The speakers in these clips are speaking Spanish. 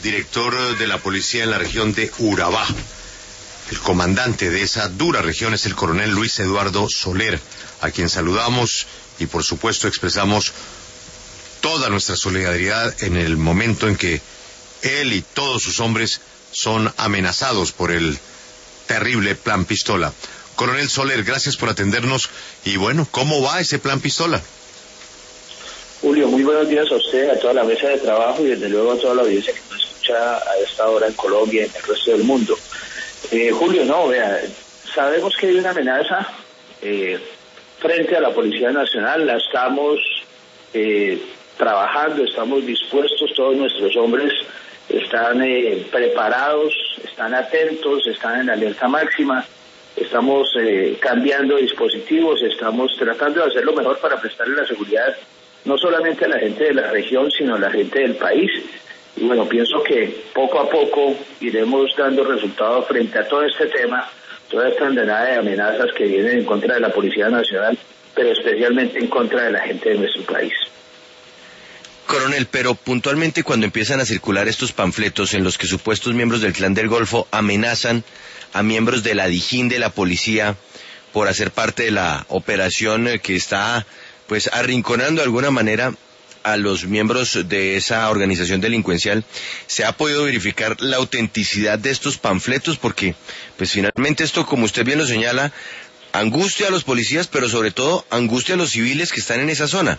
director de la policía en la región de Urabá. El comandante de esa dura región es el coronel Luis Eduardo Soler, a quien saludamos y por supuesto expresamos toda nuestra solidaridad en el momento en que él y todos sus hombres son amenazados por el terrible Plan Pistola. Coronel Soler, gracias por atendernos y bueno, ¿cómo va ese Plan Pistola? Julio, muy buenos días a usted, a toda la mesa de trabajo y desde luego a toda la audiencia que nos escucha a esta hora en Colombia y en el resto del mundo. Julio, sabemos que hay una amenaza frente a la Policía Nacional, la estamos trabajando, estamos dispuestos, todos nuestros hombres están preparados, están atentos, están en alerta máxima, estamos cambiando dispositivos, estamos tratando de hacer lo mejor para prestarle la seguridad no solamente a la gente de la región, sino a la gente del país. Y bueno, pienso que poco a poco iremos dando resultados frente a todo este tema, toda esta andanada de amenazas que vienen en contra de la Policía Nacional, pero especialmente en contra de la gente de nuestro país. Coronel, pero puntualmente cuando empiezan a circular estos panfletos en los que supuestos miembros del Clan del Golfo amenazan a miembros de la Dijín de la policía por hacer parte de la operación que está pues arrinconando de alguna manera a los miembros de esa organización delincuencial, ¿se ha podido verificar la autenticidad de estos panfletos? Porque pues finalmente esto, como usted bien lo señala, angustia a los policías, pero sobre todo angustia a los civiles que están en esa zona.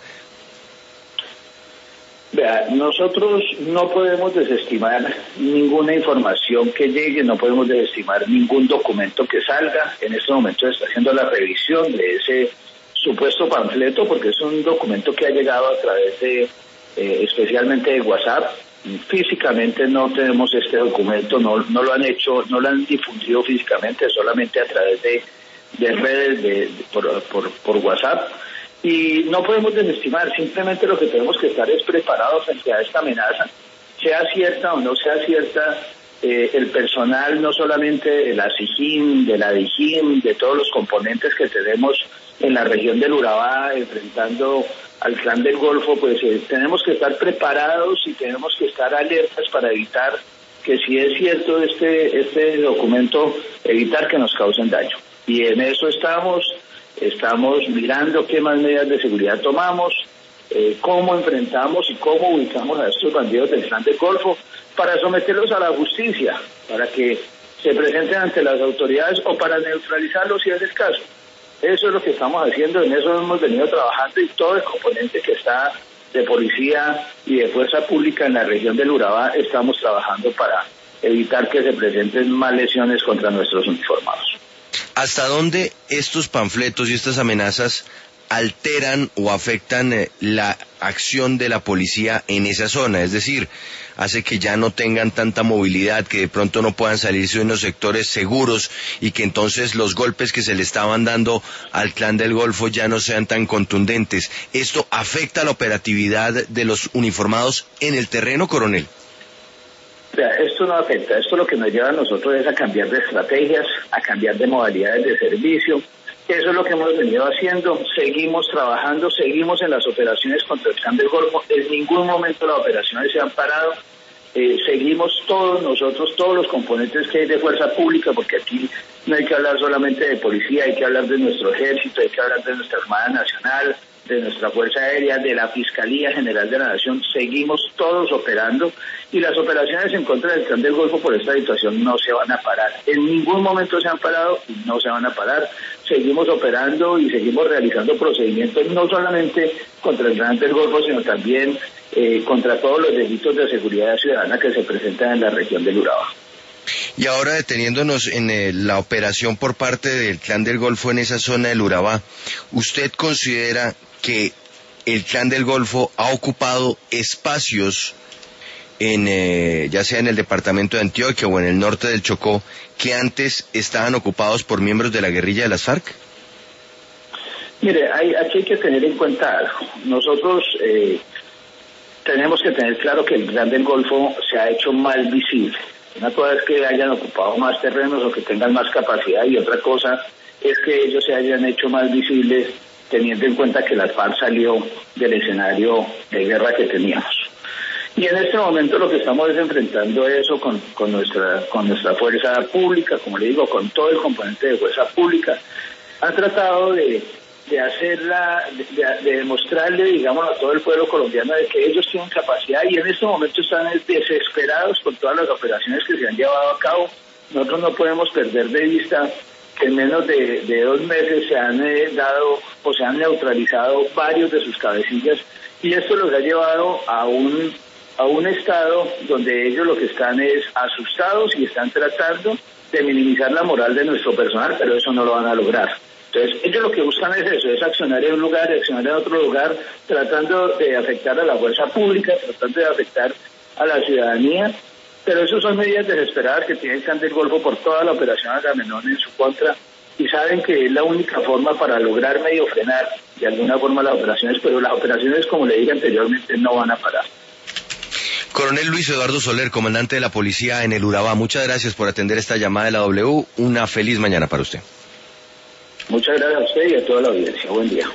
Vea, nosotros no podemos desestimar ninguna información que llegue, no podemos desestimar ningún documento que salga. En este momento se está haciendo la revisión de ese supuesto panfleto, porque es un documento que ha llegado a través de, especialmente de WhatsApp. Físicamente no tenemos este documento, no lo han hecho, no lo han difundido físicamente, solamente a través de redes por WhatsApp. Y no podemos desestimar, simplemente lo que tenemos que estar es preparados frente a esta amenaza, sea cierta o no sea cierta. El personal, no solamente de la SIJIN, de la DIJÍN, de todos los componentes que tenemos en la región del Urabá, enfrentando al Clan del Golfo, pues tenemos que estar preparados y tenemos que estar alertas para evitar que, si es cierto este documento, evitar que nos causen daño. Y en eso estamos mirando qué más medidas de seguridad tomamos, cómo enfrentamos y cómo ubicamos a estos bandidos del Clan del Golfo para someterlos a la justicia, para que se presenten ante las autoridades o para neutralizarlos si es el caso. Eso es lo que estamos haciendo, en eso hemos venido trabajando y todo el componente que está de policía y de fuerza pública en la región del Urabá estamos trabajando para evitar que se presenten más lesiones contra nuestros uniformados. ¿Hasta dónde estos panfletos y estas amenazas alteran o afectan la acción de la policía en esa zona? Es decir, hace que ya no tengan tanta movilidad, que de pronto no puedan salirse de unos sectores seguros y que entonces los golpes que se le estaban dando al Clan del Golfo ya no sean tan contundentes. ¿Esto afecta la operatividad de los uniformados en el terreno, coronel? Esto no afecta, esto lo que nos lleva a nosotros es a cambiar de estrategias, a cambiar de modalidades de servicio. Eso es lo que hemos venido haciendo, seguimos trabajando, seguimos en las operaciones contra el Clan del Golfo, en ningún momento las operaciones se han parado, seguimos todos nosotros, todos los componentes que hay de fuerza pública, porque aquí no hay que hablar solamente de policía, hay que hablar de nuestro ejército, hay que hablar de nuestra Armada Nacional, de nuestra Fuerza Aérea, de la Fiscalía General de la Nación, seguimos todos operando y las operaciones en contra del Clan del Golfo por esta situación no se van a parar. En ningún momento se han parado y no se van a parar. Seguimos operando y seguimos realizando procedimientos no solamente contra el Clan del Golfo, sino también contra todos los delitos de seguridad ciudadana que se presentan en la región del Urabá. Y ahora deteniéndonos en la operación por parte del Clan del Golfo en esa zona del Urabá, ¿usted considera que el Clan del Golfo ha ocupado espacios ya sea en el departamento de Antioquia o en el norte del Chocó, que antes estaban ocupados por miembros de la guerrilla de las FARC? Mire, aquí hay que tener en cuenta algo. Nosotros tenemos que tener claro que el Clan del Golfo se ha hecho más visible. Una cosa es que hayan ocupado más terrenos o que tengan más capacidad, y otra cosa es que ellos se hayan hecho más visibles teniendo en cuenta que las FARC salió del escenario de guerra que teníamos. Y en este momento lo que estamos es enfrentando eso con nuestra fuerza pública, como le digo, con todo el componente de fuerza pública. Han tratado de demostrarle, digamos, a todo el pueblo colombiano de que ellos tienen capacidad, y en este momento están desesperados con todas las operaciones que se han llevado a cabo. Nosotros no podemos perder de vista que en menos de 2 meses se han dado o se han neutralizado varios de sus cabecillas, y esto los ha llevado a un estado donde ellos lo que están es asustados y están tratando de minimizar la moral de nuestro personal, pero eso no lo van a lograr. Entonces, ellos lo que buscan es eso, es accionar en un lugar, accionar en otro lugar, tratando de afectar a la fuerza pública, tratando de afectar a la ciudadanía, pero eso son medidas desesperadas que tiene el Clan del Golfo por toda la operación Agamenón en su contra, y saben que es la única forma para lograr medio frenar de alguna forma las operaciones, pero las operaciones, como le dije anteriormente, no van a parar. Coronel Luis Eduardo Soler, comandante de la policía en el Urabá, muchas gracias por atender esta llamada de la W. Una feliz mañana para usted. Muchas gracias a usted y a toda la audiencia. Buen día.